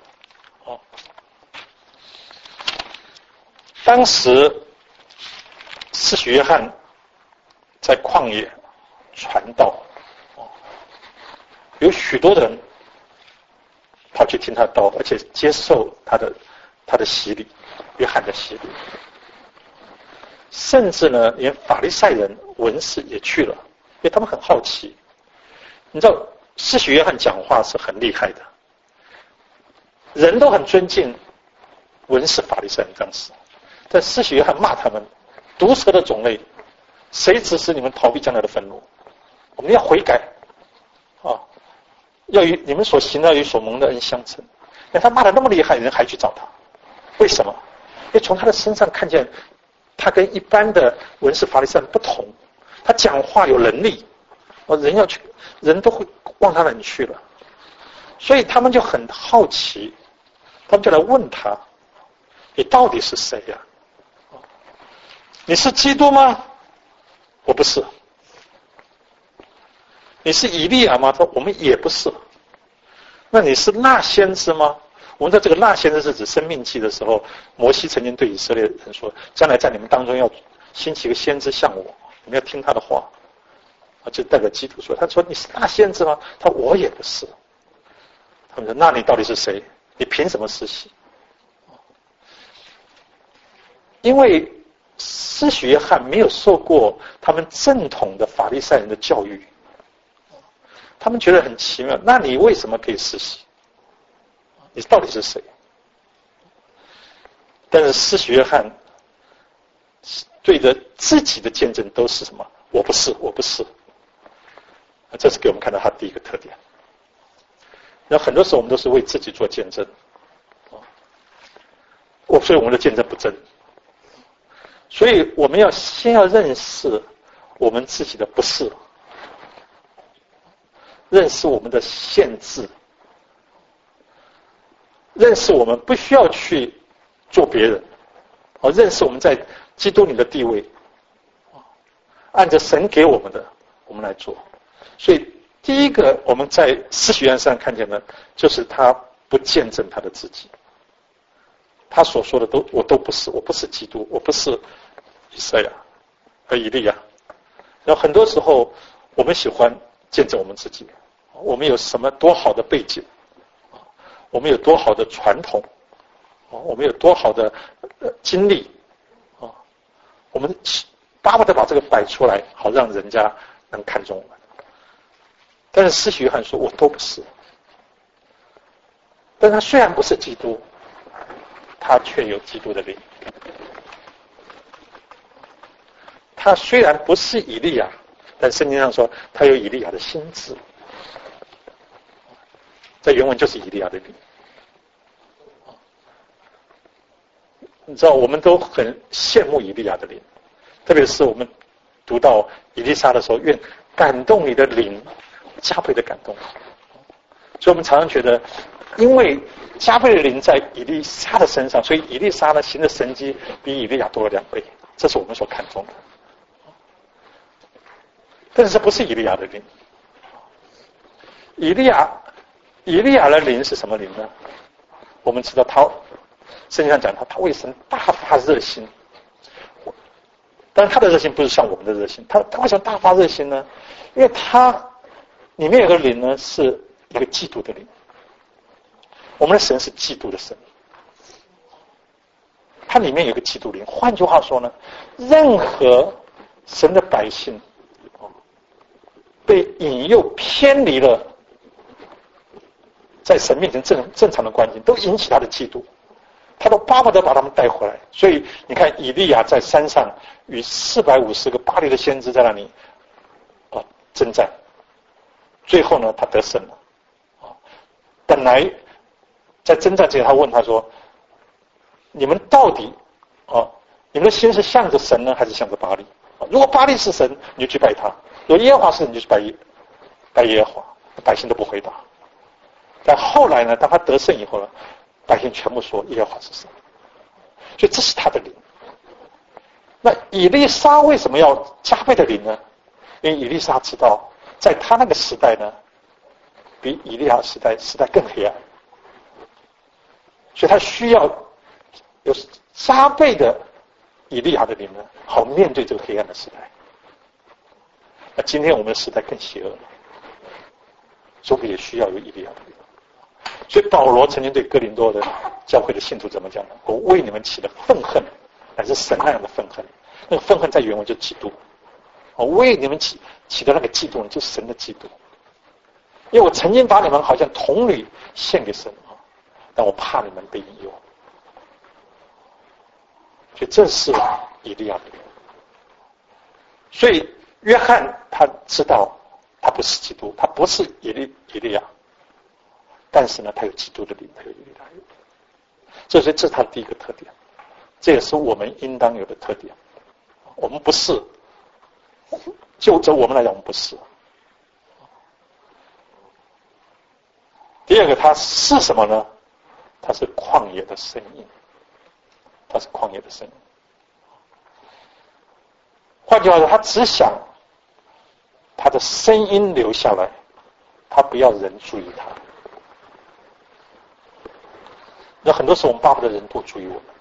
[SPEAKER 1] 当时施洗约翰在旷野传道，有许多人跑去听他道，而且接受他的洗礼，约翰的洗礼。甚至呢，连法利赛人、文士也去了，因为他们很好奇， 你知道施洗约翰讲话是很厉害的，人都很尊敬文士法利赛人当时，但施洗约翰骂他们毒蛇的种类，谁指使你们逃避将来的愤怒？我们要悔改啊，要与你们所行的与所蒙的恩相称。他骂得那么厉害，人还去找他，为什么？因为从他的身上看见他跟一般的文士法利赛人不同，他讲话有能力，人都会往他那里去了，所以他们就很好奇，他们就来问他：你到底是谁呀？你是基督吗？我不是。你是以利亚吗？他说我们也不是。那你是那先知吗？我们在这个那先知是指生命记的时候，摩西曾经对以色列人说，将来在你们当中要兴起一个先知像我，你们要听他的话。就代表基督说，他说你是那先知吗？他说我也不是。他们说那你到底是谁？你凭什么施洗？因为施洗约翰没有受过他们正统的法利赛人的教育，他们觉得很奇妙，那你为什么可以施洗？你到底是谁？但是施洗约翰对着自己的见证都是什么？我不是，我不是。这是给我们看到他第一个特点。那很多时候我们都是为自己做见证，所以我们的见证不真。所以我们要先要认识我们自己的不是，认识我们的限制，认识我们不需要去做别人，认识我们在基督里的地位，按着神给我们的，我们来做。所以第一个我们在施洗约翰上看见的，就是他不见证他的自己，他所说的我都不是，我不是基督，我不是以赛亚和以利亚。然后很多时候我们喜欢见证我们自己，我们有什么多好的背景，我们有多好的传统，我们有多好的经历，我们巴不得把这个摆出来，好让人家能看中我们。但是施洗约翰说我都不是，但他虽然不是基督，他却有基督的灵。他虽然不是以利亚，但圣经上说他有以利亚的心智，在原文就是以利亚的灵。你知道我们都很羡慕以利亚的灵，特别是我们读到以利沙的时候，愿感动你的灵加倍的感动。所以我们常常觉得，因为加倍的灵在以利沙的身上，所以以利沙呢行的神迹比以利亚多了2倍，这是我们所看重的。但是这不是以利亚的灵。以利亚的灵是什么灵呢？我们知道他圣经上讲他为神大发热心，但是他的热心不是像我们的热心。他为什么大发热心呢？因为他里面有个灵呢，是一个嫉妒的灵。我们的神是嫉妒的神，它里面有个嫉妒灵。换句话说呢，任何神的百姓被引诱偏离了在神面前正常的关系，都引起他的嫉妒，他都巴不得把他们带回来。所以你看以利亚在山上与450个巴黎的先知在那里征战，最后呢他得胜了。本来在征战之前他问他说，你们到底你们的心是向着神呢还是向着巴黎？如果巴黎是神你就去拜他，如果耶和华是神你就去拜耶和华。百姓都不回答。但后来呢，当他得胜以后呢，百姓全部说耶和华是神，所以这是他的灵。那以利沙为什么要加倍的灵呢？因为以利沙知道在他那个时代呢，比以利亚时代更黑暗，所以他需要有加倍的以利亚的灵呢，好面对这个黑暗的时代。那今天我们的时代更邪恶了，所以我们也需要有以利亚的灵。所以保罗曾经对哥林多的教会的信徒怎么讲呢？我为你们起了愤恨，乃是神那样的愤恨。那个愤恨在原文就嫉妒。我为你们起的那个嫉妒呢，就是神的嫉妒。 因为我曾经把你们好像童女献给神啊，但我怕你们被引诱。所以这是以利亚的。所以约翰他知道他不是基督，他不是以利亚，但是呢，他有基督的灵，他有以利亚的灵。这是他的第一个特点，这也是我们应当有的特点。我们不是，就着我们来讲，我们不是。第二个，他是什么呢？他是旷野的声音，他是旷野的声音。换句话说，他只想他的声音留下来，他不要人注意他。那很多时候我们巴不得人多注意我们，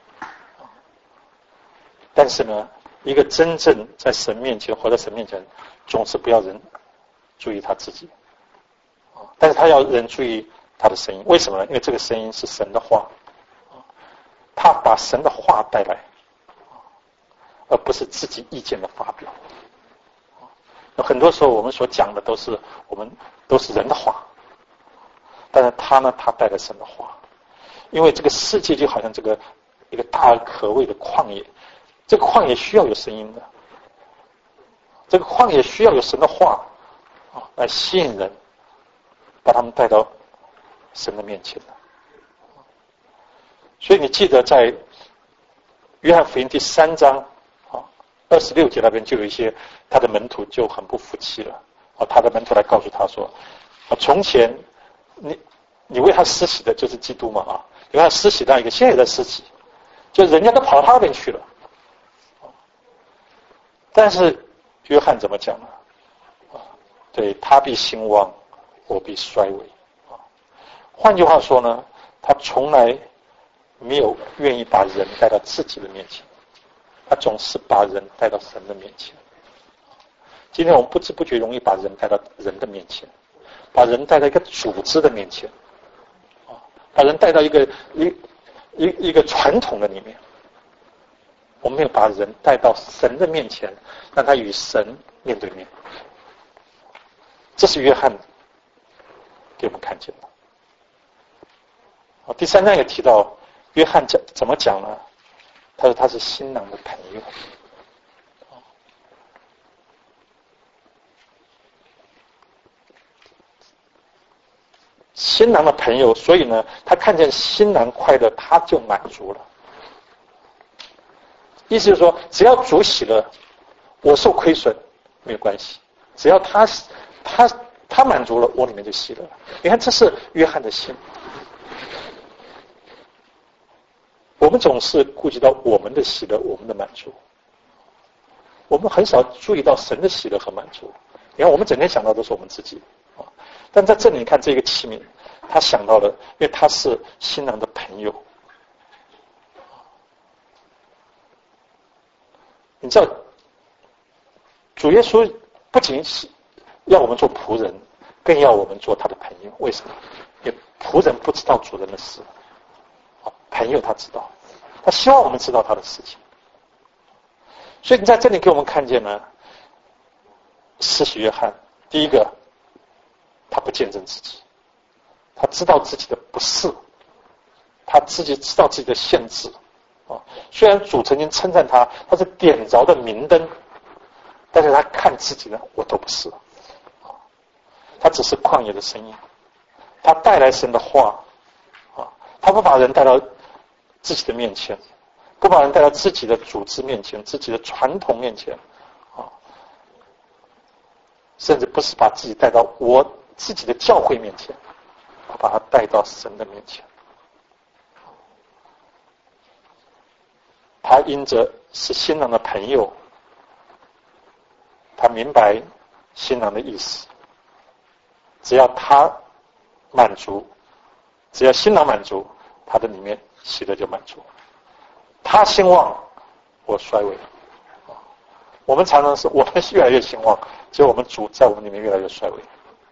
[SPEAKER 1] 但是呢，一个真正在神面前活在神面前，总是不要人注意他自己，但是他要人注意他的声音。为什么呢？因为这个声音是神的话，他把神的话带来，而不是自己意见的发表。那很多时候我们所讲的都是人的话，但是他呢，他带来神的话。因为这个世界就好像一个大而可畏的旷野，这个旷野需要有声音的，这个旷野需要有神的话来吸引人，把他们带到神的面前的。所以你记得在约翰福音第3章26节那边就有一些他的门徒就很不服气了，他的门徒来告诉他说，从前你为他施洗的就是基督嘛因为他施洗那一个现在也在施洗，就人家都跑到他那边去了。但是约翰怎么讲呢？对，他必兴旺，我必衰微。换句话说呢，他从来没有愿意把人带到自己的面前，他总是把人带到神的面前。今天我们不知不觉容易把人带到人的面前，把人带到一个组织的面前，把人带到一个传统的里面。我们没有把人带到神的面前，让他与神面对面。这是约翰给我们看见的。第3章也提到约翰怎么讲呢？他说他是新郎的朋友。新郎的朋友，所以呢，他看见新郎快乐，他就满足了。意思就是说，只要主喜乐，我受亏损没有关系，只要他满足了，我里面就喜乐了。你看，这是约翰的心。我们总是顾及到我们的喜乐，我们的满足，我们很少注意到神的喜乐和满足。你看，我们整天想到都是我们自己但在这里，你看这个器皿，他想到了，因为他是新郎的朋友。你知道，主耶稣不仅是要我们做仆人，更要我们做他的朋友。为什么？因为仆人不知道主人的事，朋友他知道，他希望我们知道他的事情。所以你在这里给我们看见呢，施洗约翰，第一个，他不见证自己，他知道自己的不是，他自己知道自己的限制。虽然主曾经称赞他是点着的明灯，但是他看自己呢，我都不是。他只是旷野的声音，他带来神的话他不把人带到自己的面前，不把人带到自己的组织面前，自己的传统面前甚至不是把自己带到我自己的教会面前，把他带到神的面前。他因着是新郎的朋友，他明白新郎的意思。只要他满足，只要新郎满足，他的里面喜乐就满足。他兴旺，我衰微。我们常常是我们越来越兴旺，结果我们主在我们里面越来越衰微。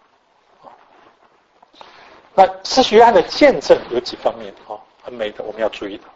[SPEAKER 1] 那施洗约翰的见证有几方面很美的，我们要注意的。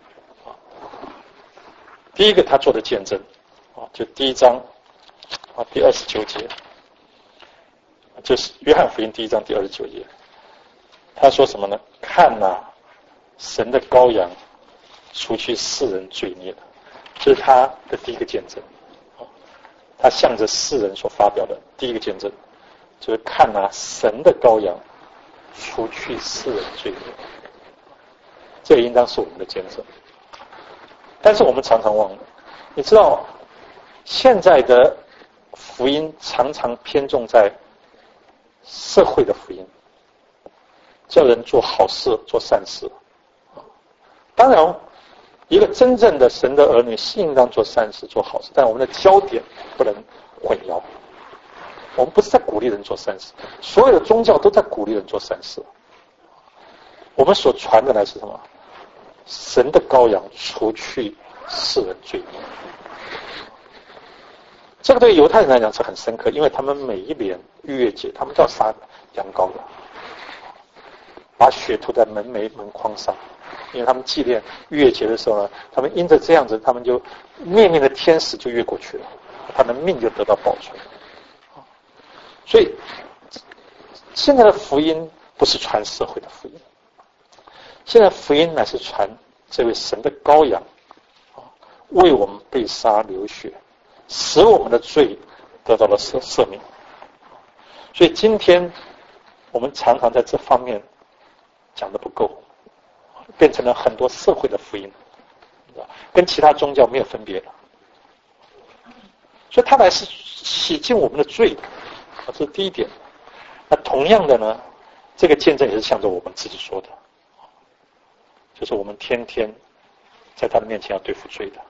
[SPEAKER 1] 第一个，他做的见证就第1章第29节， 就是约翰福音1章第29节，他说什么呢？看啊，神的羔羊除去世人罪孽的，这是他的第一个见证。他向着世人所发表的第一个见证，就是看啊，神的羔羊除去世人罪孽。这也应当是我们的见证。但是我们常常忘了，你知道，现在的福音常常偏重在社会的福音，叫人做好事、做善事。当然，一个真正的神的儿女是应当做善事、做好事，但我们的焦点不能混淆。我们不是在鼓励人做善事，所有的宗教都在鼓励人做善事。我们所传的来是什么？神的羔羊除去世人罪孽。这个对犹太人来讲是很深刻，因为他们每一年逾越节，他们都要杀羊羔的，把血涂在门楣、门框上，因为他们纪念逾越节的时候呢，他们因着这样子，他们就灭命的天使就越过去了，他的命就得到保存。所以现在的福音不是传社会的福音，现在福音乃是传这位神的羔羊为我们被杀流血，使我们的罪得到了赦免。所以今天我们常常在这方面讲的不够，变成了很多社会的福音，跟其他宗教没有分别了。所以它乃是洗净我们的罪的，这是第一点。那同样的呢，这个见证也是向着我们自己说的，就是我们天天在他的面前要对付罪的。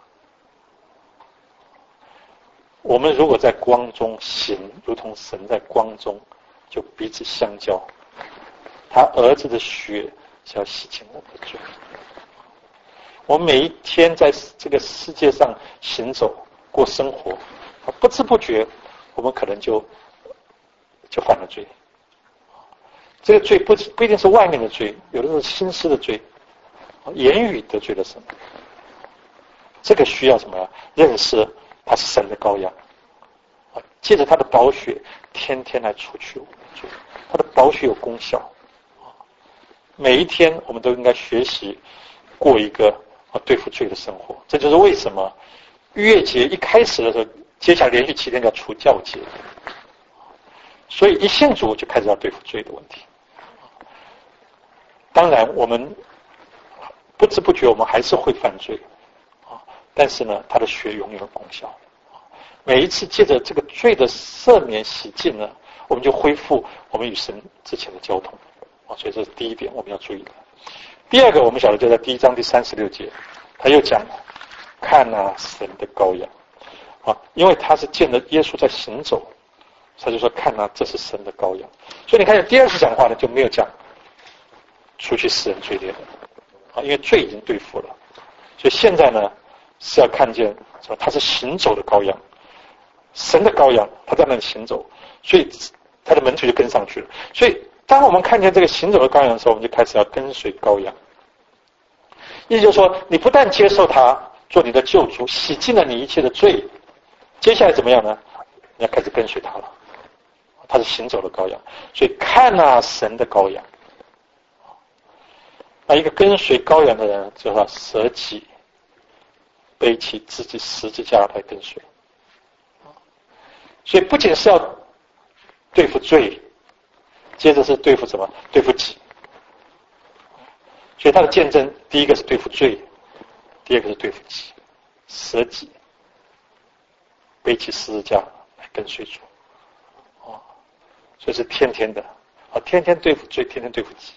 [SPEAKER 1] 我们如果在光中行，如同神在光中，就彼此相交。他儿子的血是要洗净我们的罪。我们每一天在这个世界上行走过生活，不知不觉我们可能就犯了罪。这个罪不一定是外面的罪，有的是心思的罪，言语得罪了神。这个需要什么？认识他是神的羔羊，借着他的宝血天天来除去我们的罪，他的宝血有功效。每一天我们都应该学习过一个对付罪的生活。这就是为什么逾越节一开始的时候，接下来连续7天叫除酵节，所以一信主就开始要对付罪的问题。当然我们不知不觉我们还是会犯罪，但是呢他的血永远有功效。每一次借着这个罪的赦免洗净呢，我们就恢复我们与神之前的交通。所以这是第一点我们要注意的。第二个我们晓得就在1章第36节，他又讲了，看啊神的羔羊，因为他是见了耶稣在行走，他就说看啊这是神的羔羊。所以你看第二次讲话呢就没有讲除去世人罪孽的，因为罪已经对付了。所以现在呢是要看见说他是行走的羔羊，神的羔羊，他在那里行走，所以他的门徒就跟上去了。所以当我们看见这个行走的羔羊的时候，我们就开始要跟随羔羊。意思就是说，你不但接受他做你的救主，洗净了你一切的罪，接下来怎么样呢？你要开始跟随他了。他是行走的羔羊，所以看啊神的羔羊。那一个跟随羔羊的人，就要舍己背起自己十字架来跟随。所以不仅是要对付罪，接着是对付什么？对付己。所以他的见证，第一个是对付罪，第二个是对付己，舍己背起十字架来跟随主。所以是天天的，天天对付罪，天天对付己。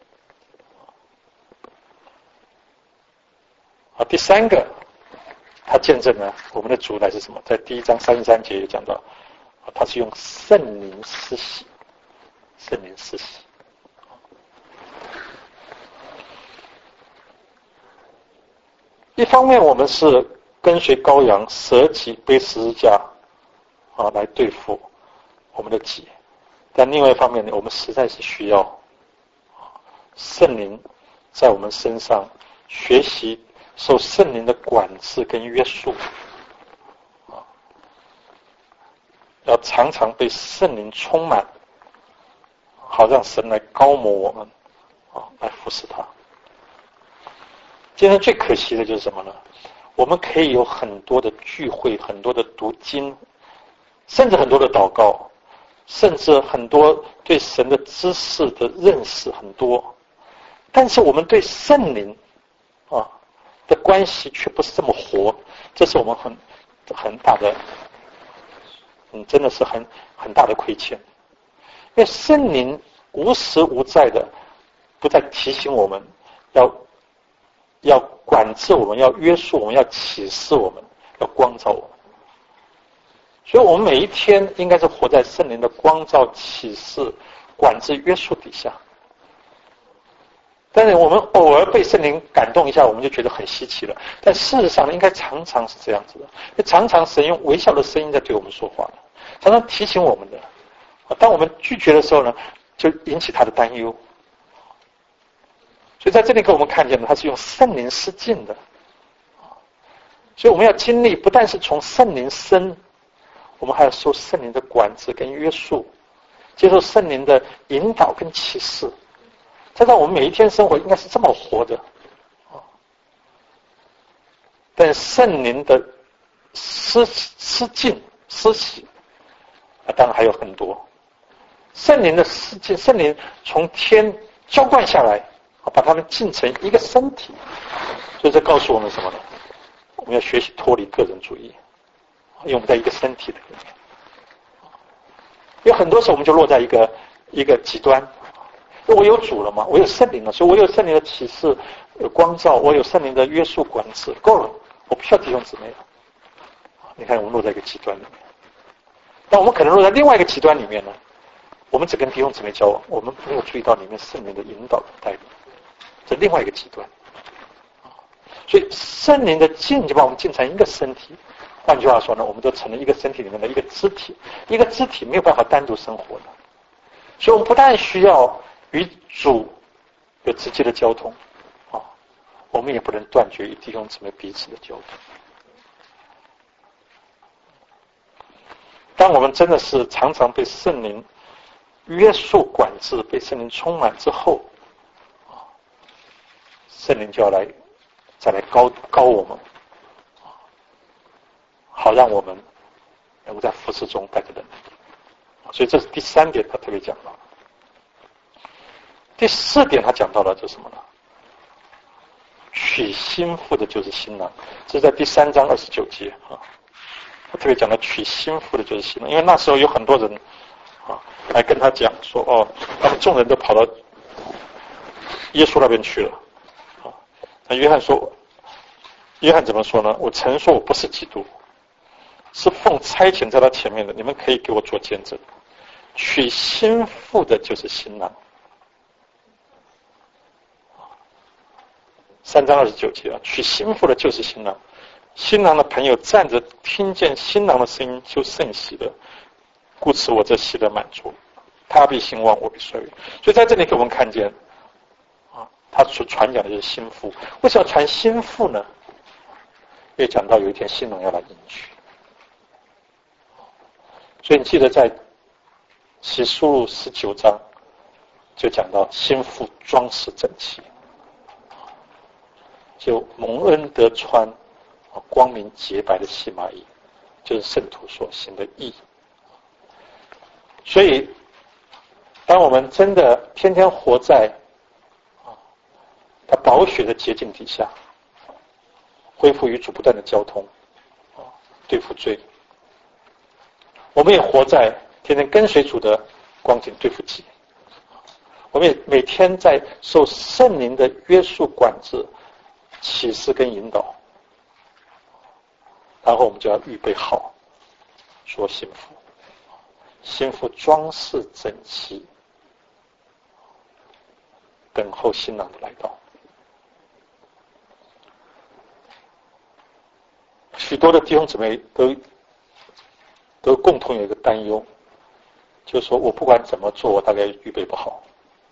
[SPEAKER 1] 第三个他见证呢，我们的主乃是什么？在1章33节也讲到，他是用圣灵施洗，圣灵施洗。一方面我们是跟随羔羊，舍己背十字架来对付我们的己，但另外一方面呢，我们实在是需要圣灵在我们身上学习受圣灵的管制跟约束，要常常被圣灵充满， 好让神来高摩我们，来服侍他。今天最可惜的就是什么呢？我们可以有很多的聚会，很多的读经，甚至很多的祷告，甚至很多对神的知识的认识很多，但是我们对圣灵的关系却不是这么活，这是我们很大的，真的是很大的亏欠。因为圣灵无时无在的不再提醒我们要管制我们，要约束我们，要启示我们，要光照我们。所以我们每一天应该是活在圣灵的光照、启示、管制、约束底下。但是我们偶尔被圣灵感动一下，我们就觉得很稀奇了。但事实上应该常常是这样子的，常常神用微小的声音在对我们说话的，常常提醒我们的。当我们拒绝的时候呢，就引起他的担忧。所以在这里给我们看见的，他是用圣灵施浸的。所以我们要经历，不但是从圣灵生，我们还要受圣灵的管制跟约束，接受圣灵的引导跟启示。这让我们每一天生活应该是这么活的。但圣灵的施浸、施洗，当然还有很多。圣灵的施浸，圣灵从天浇灌下来，把他们浸成一个身体。所以这告诉我们什么呢？我们要学习脱离个人主义，因为我们在一个身体的里面。有很多时候我们就落在一个极端。我有主了吗？我有圣灵了，所以我有圣灵的启示、光照，我有圣灵的约束管制，够了，我不需要弟兄姊妹了。你看，我们落在一个极端里面。但我们可能落在另外一个极端里面呢，我们只跟弟兄姊妹交往，我们没有注意到里面圣灵的引导带领，这另外一个极端。所以圣灵的浸就把我们浸成一个身体。换句话说呢，我们都成了一个身体里面的一个肢体，一个肢体没有办法单独生活的。所以我们不但需要与主有直接的交通，我们也不能断绝与弟兄姊妹彼此的交通。当我们真的是常常被圣灵约束管制，被圣灵充满之后，圣灵就要再来高我们，好让我们能够在服事中带着人。所以这是第3点，他特别讲到。第4点，他讲到了这是什么呢？娶新妇的就是新郎，这是在第3章29节他特别讲到娶新妇的就是新郎，因为那时候有很多人来跟他讲说，他们众人都跑到耶稣那边去了。那约翰怎么说呢？我曾说我不是基督，是奉差遣在他前面的，你们可以给我做见证。娶新妇的就是新郎。3章29节娶新妇的就是新郎。新郎的朋友站着，听见新郎的声音就甚喜的，故此我这喜得满足。他必兴旺，我必衰微。所以在这里给我们看见，他所传讲的就是新妇。为什么要传新妇呢？因为讲到有一天新郎要来迎娶。所以你记得在启示录19章就讲到新妇装饰整齐，就蒙恩得穿光明洁白的细麻衣，就是圣徒所行的义。所以当我们真的天天活在他宝血的洁净底下，恢复与主不断的交通，对付罪，我们也活在天天跟随主的光景对付己，我们也每天在受圣灵的约束管制、启示跟引导，然后我们就要预备好说新妇，新妇装饰整齐，等候新郎的来到。许多的弟兄姊妹都共同有一个担忧，就是说我不管怎么做，我大概预备不好，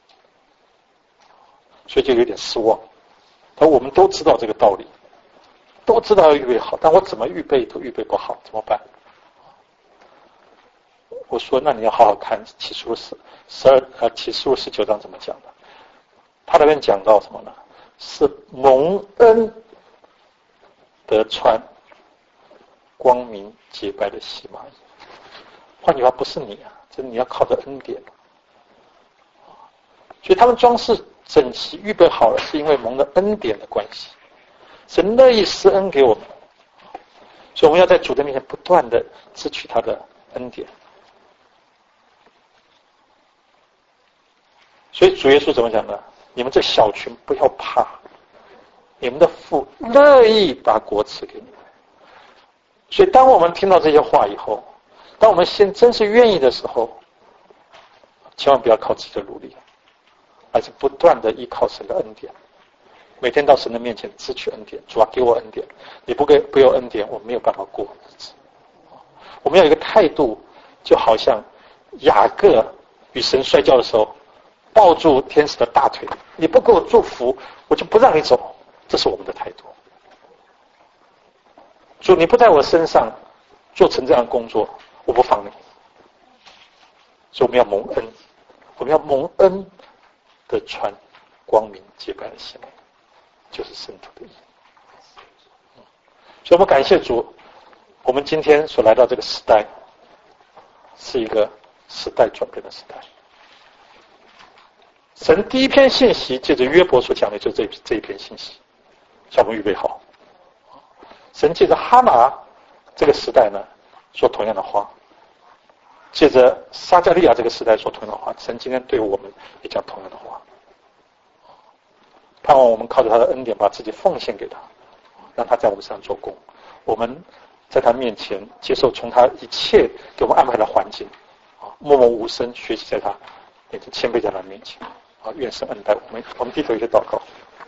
[SPEAKER 1] 所以就有点失望。但我们都知道这个道理，都知道要预备好，但我怎么预备都预备不好，怎么办？ 我说那你要好好看启示录启示录19章怎么讲的。他那边讲到什么呢？是蒙恩得穿光明洁白的细麻衣。换句话，不是你啊，这你要靠着恩典。所以他们装饰整齐预备好了，是因为蒙了恩典的关系，神乐意施恩给我们，所以我们要在主的面前不断的支取他的恩典。所以主耶稣怎么讲呢？你们这小群不要怕，你们的父乐意把国赐给你们。所以当我们听到这些话以后，当我们心真是愿意的时候，千万不要靠自己的努力，而是不断的依靠神的恩典，每天到神的面前支取恩典。主啊，给我恩典，你不给我恩典，我没有办法过日子。我们要有一个态度，就好像雅各与神摔跤的时候，抱住天使的大腿，你不给我祝福，我就不让你走。这是我们的态度。主，你不在我身上做成这样的工作，我不放你。所以我们要蒙恩，我们要蒙恩的穿光明洁白的鞋，就是圣徒的义。所以我们感谢主，我们今天所来到这个时代，是一个时代转变的时代。神第一篇信息借着约伯所讲的就是这一篇信息，叫我们预备好。神借着哈拿这个时代呢说同样的话，借着撒迦利亚这个时代说同样的话，神今天对我们也讲同样的话。盼望我们靠着他的恩典把自己奉献给他，让他在我们身上做工。我们在他面前接受从他一切给我们安排的环境，默默无声学习在他面前，谦卑在他面前。愿神恩待我们。我们低头一些祷告。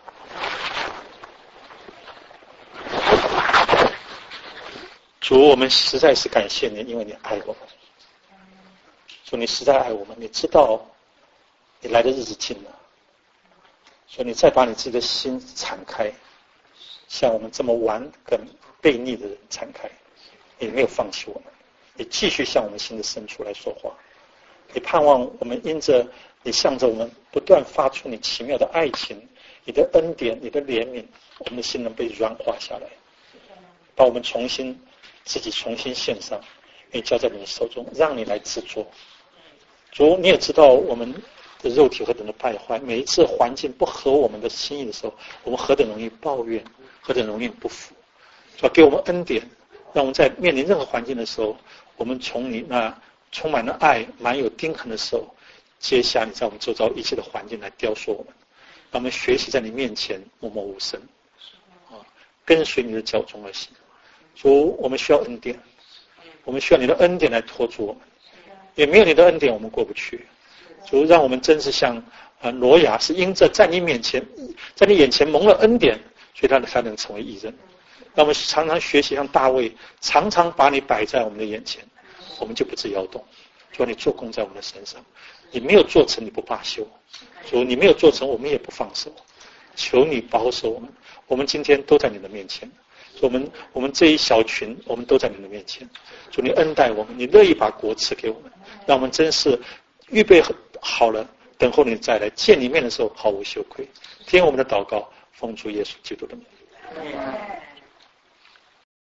[SPEAKER 1] 主，我们实在是感谢你，因为你爱我们。主，你实在爱我们，你知道你来的日子近了，所以你再把你自己的心敞开，向我们这么顽梗悖逆的人敞开。你没有放弃我们，你继续向我们心的深处来说话。你盼望我们因着你向着我们不断发出你奇妙的爱情，你的恩典，你的怜悯，我们的心能被软化下来，把我们自己重新献上，愿交在你的手中，让你来制作。主，你也知道我们的肉体何等的败坏，每一次环境不合我们的心意的时候，我们何等容易抱怨，何等容易不服。主，给我们恩典，让我们在面临任何环境的时候，我们从你那充满了爱、满有钉痕的时候，接下你在我们周遭一切的环境来雕塑我们，让我们学习在你面前默默无声，跟随你的脚踪而行。主，我们需要恩典，我们需要你的恩典来托住我们，也没有你的恩典我们过不去。主，让我们真是像挪亚，是因着在你眼前蒙了恩典，所以他才能成为义人。让我们常常学习像大卫，常常把你摆在我们的眼前，我们就不致摇动。主，你做工在我们的身上，你没有做成你不罢休。主，你没有做成我们也不放手。求你保守我们，我们今天都在你的面前。我们这一小群，我们都在你的面前。主，你恩待我们，你乐意把国赐给我们，让我们真是预备好了，等候你再来见你面的时候毫无羞愧。听我们的祷告，奉主耶稣基督的名。